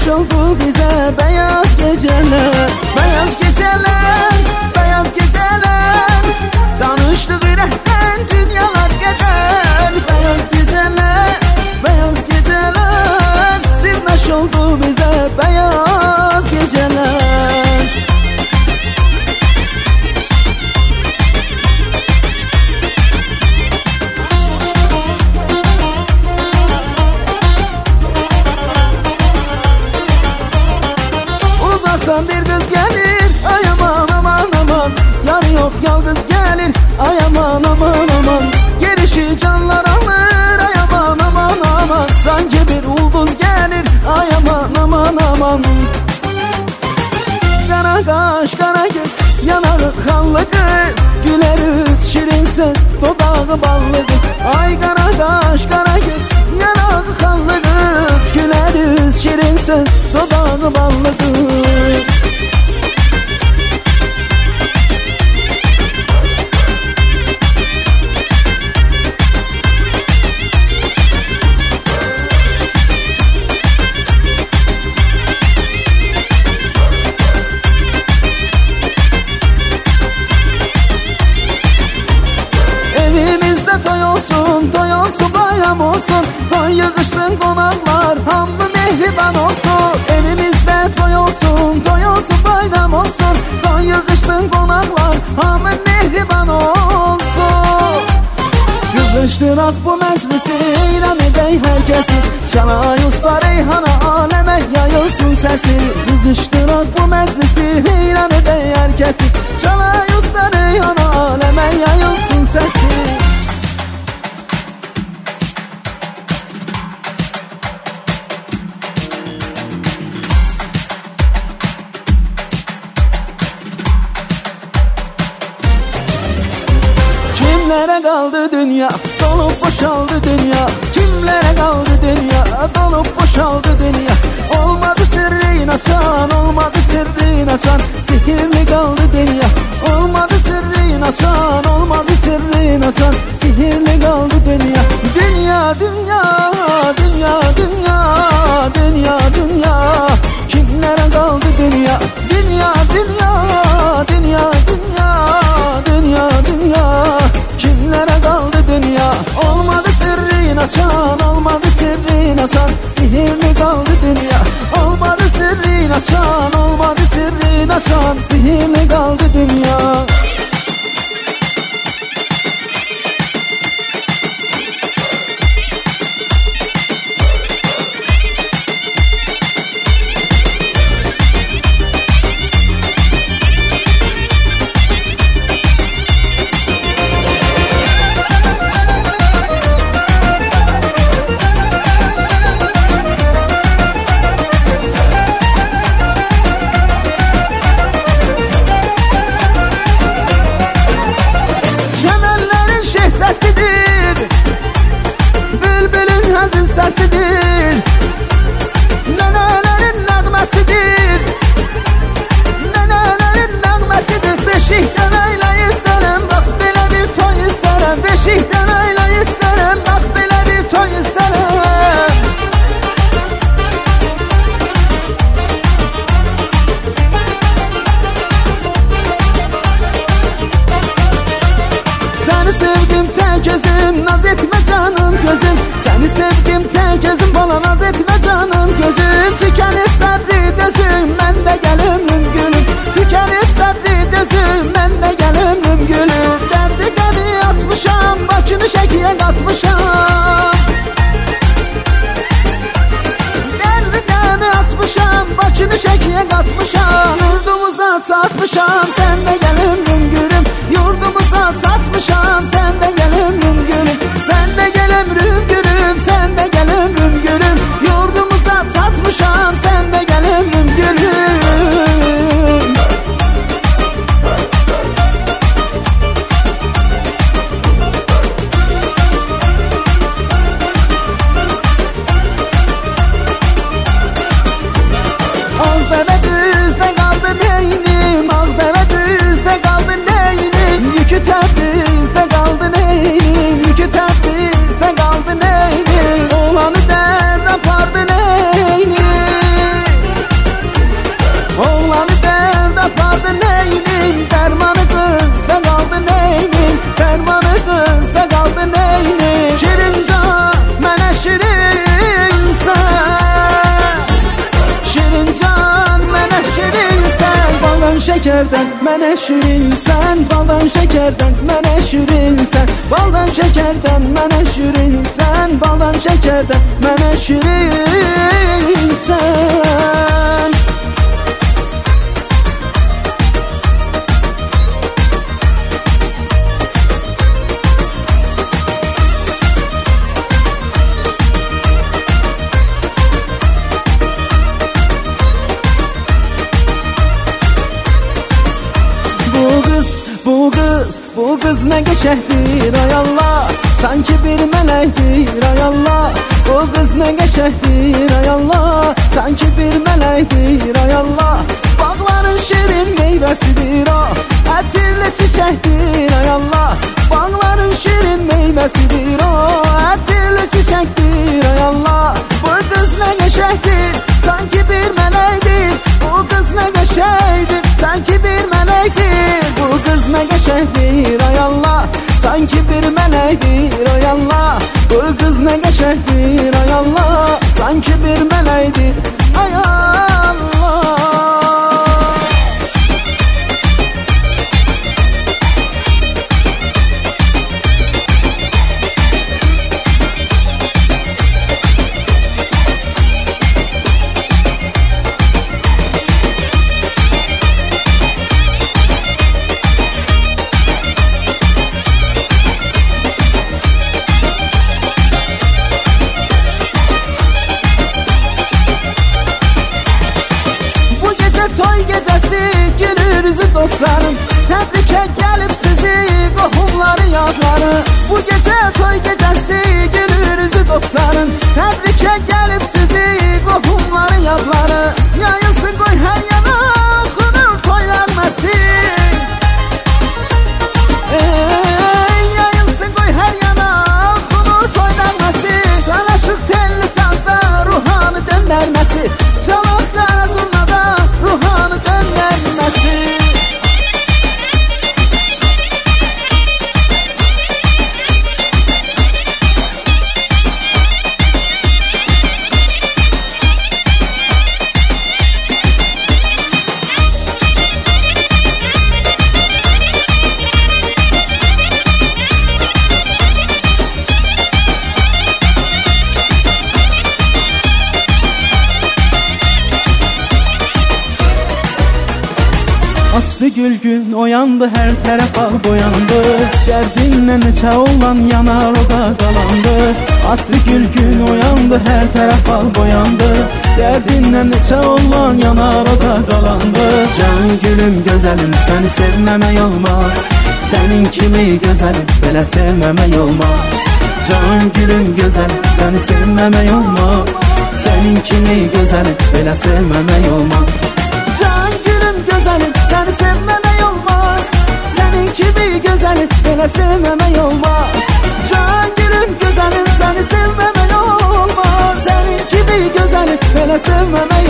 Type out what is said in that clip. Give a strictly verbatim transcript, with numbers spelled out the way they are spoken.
Sirdaş oldu bize beyaz geceler. Beyaz geceler, beyaz geceler. Danıştık ürəkdən dünyalar qədər. Beyaz geceler, beyaz geceler. Sirdaş oldu bize beyaz geceler. Uzaktan bir kız gelir, ay aman aman aman. Yarı yok yalnız gelir, ay aman aman aman. Gelişi canlar alır, ay aman aman aman. Sanki bir ulduz gelir, ay aman aman aman. Kara kaş, kara göz, yanağı kanlı kız. Gülerüz şirin söz, dodağı ballı kız. Ay kara kaş, kara göz, yanağı kanlı kız. Gülerüz şirin söz, dodağı ballı kız. Toy olsun, toy olsun, bayram olsun. Toy yığışsın konaklar, hamı mehriban olsun. Elimizde toy olsun, toy olsun, bayram olsun. Toy yığışsın konaklar, hamı mehriban olsun. Kızıştırak bu meclisi, eylem edey herkesi. Çalay usta reyhana, aleme yayılsın sesi. Kızıştırak bu meclisi, eylem edey herkesi. Çalay usta reyhana, aleme yayılsın sesi. Kimlere kaldı dünya, dolup boşaldı dünya. Kimlere kaldı dünya, dolup boşaldı dünya. Olmadı sırrın açan, olmadı sırrın açan. Sihirli kaldı dünya. Olmadı sırrın açan, olmadı sırrın açan. Sihirli kaldı dünya. Dünya, dünya, dünya, dünya, dünya, dünya. Kimlere kaldı dünya, dünya, dünya, dünya, dünya, dünya, dünya. Kimlere kaldı dünya? Olmadı sırrın açan, olmadı sırrın açan. Sihirli kaldı dünya. Olmadı sırrın açan, olmadı sırrın açan. Sihirli kaldı dünya. Sesidir, bülbülün hazin sesidir. Nenelerin nəğməsidir, nenelerin nəğməsidir. Beşikdən əylə istərəm, bax belə bir toy istərəm. Beşikdən əylə istərəm, bax belə bir toy istərəm. Səni sevdim tek gözüm, naz etme canım gözüm. Səni sevdim tek gözüm, bana naz etme canım gözüm. Tükenip səbri dözüm, mən də gəl ömrüm gülüm. Tükenip səbri dözüm, mən də gəl ömrüm gülüm. Dərdi qəmi atmışam, başını şəkiyə qatmışam. Dərdi qəmi atmışam, başını şəkiyə qatmışam. Yurdumuza çatmışam, sən də gəl ömrüm gülüm. Yurdumuza çatmışam, sən də gəl ömrüm gülüm. Sən də gəl ömrüm gülüm, sən də gəl ömrüm gülüm. Yurdumuza çatmışam, sən də gəl ömrüm gülüm. Ağ dəvə düzdə qaldı beynim, ağ dəvə düz. şekerden mənə şirinsən, baldan şekerden mənə şirinsən, baldan şekerden mənə şirinsən, baldan şekerden mənə şirinsən. Bu kız, bu kız ne geçektir ay Allah, sanki bir melektir ay Allah. Bu kız ne geçektir ay Allah, sanki bir melektir ay Allah. Bağların şirin meyvesidir o, ətirli çiçektir ay Allah. Bağların şirin meyvesidir o, ətirli çiçektir ay Allah. Bu kız ne geçektir, sanki bir melektir. Bu kız ne geçektir, sanki bir melektir. Bu kız ne geçektir ay Allah, sanki bir melektir ay Allah. Bu kız ne geçektir ay Allah, sanki bir melektir ay Allah. Toy gecesi gülürüzü dostlarım, təbrikə gəlib sizi qohumları yadları. Bu gece toy gecesi gülürüzü dostlarım, təbrikə gəlib sizi qohumları yadları. Yayılsın qoy hər yana xunur toylanmasın, ey, yayılsın qoy hər yana xunur toylanmasın. Sanaşıq telli sazda ruhanı döndərməsi, çalaq qarazunada ruhanı döndərməsi. Açdı gül gün oyandı, her tərəf ağ boyandı. Dərdinlə neçə olan yanar o da qalandı. Açdı gül gün oyandı, hər tərəf ağ boyandı. Dərdinlə neçə olan yanar o da qalandı. Can gülüm gözəlim, səni sevməmək olmaz. Sənin kimi gözəlim, belə sevməmək olmaz. Can gülüm gözəlim, səni sevməmək olmaz. Sənin kimi gözəlim, belə sevməmək olmaz. Can gülüm gözəlim, səni sevməmək olmaz. Sənin kimi gözəlim, belə sevməmək olmaz. Can gülüm gözəlim, səni sevməmək olmaz. Sənin kimi gözəlim, belə sevməmək